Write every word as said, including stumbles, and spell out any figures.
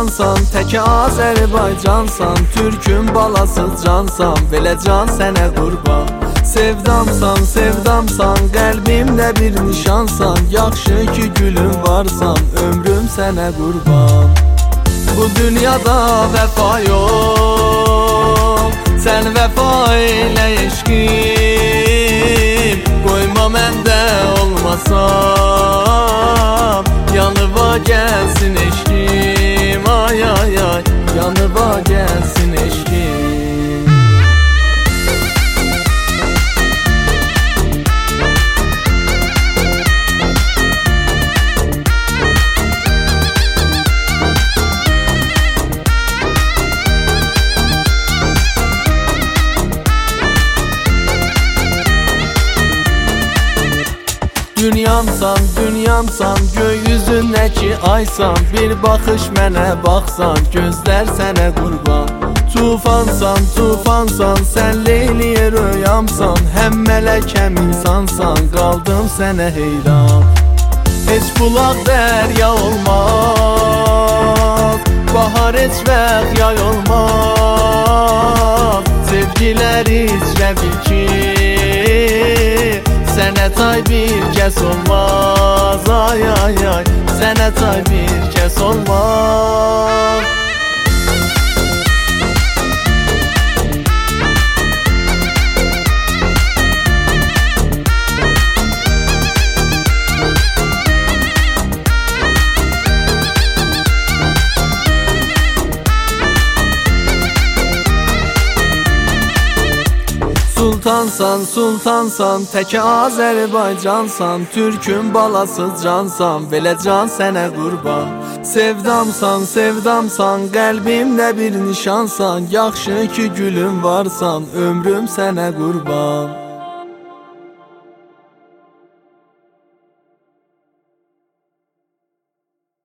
Sultansan, təkə Azərbaycansan, Türkün balasız cansan, belə can sənə qurban. Sevdamsan, sevdamsan, qəlbimdə bir nişansan, yaxşı ki gülüm varsan, ömrüm sənə qurban. Bu dünyada vəfa yox, sən vəfa elə eşqim, qoyma məndə olmasam, yanıva gəlsin eşqim, ay ay ay, yanıva gəlsin eşqim. Dünyamsan, dünyamsan, gökyüzündəki aysan, bir baxış mənə baxsan, gözlər sənə qurban. Tufansan, tufansan, sən Leyliyə röyamsan, həm mələk həm insansan, qaldım sənə heyran. Heç bulaq dərya olmaz, bahar heç vaxt yay olmaz, sevgilər içrə bil ki, sənə tay bir kəs olmaz, ay ay ay, sənə tay bir kəs olmaz. Sultansan, sultansan, təkə Azərbaycansan, Türkün balasız cansan, belə can sənə qurban. Sevdamsan, sevdamsan, qəlbimdə bir nişansan, yaxşı ki gülüm varsan, ömrüm sənə qurban.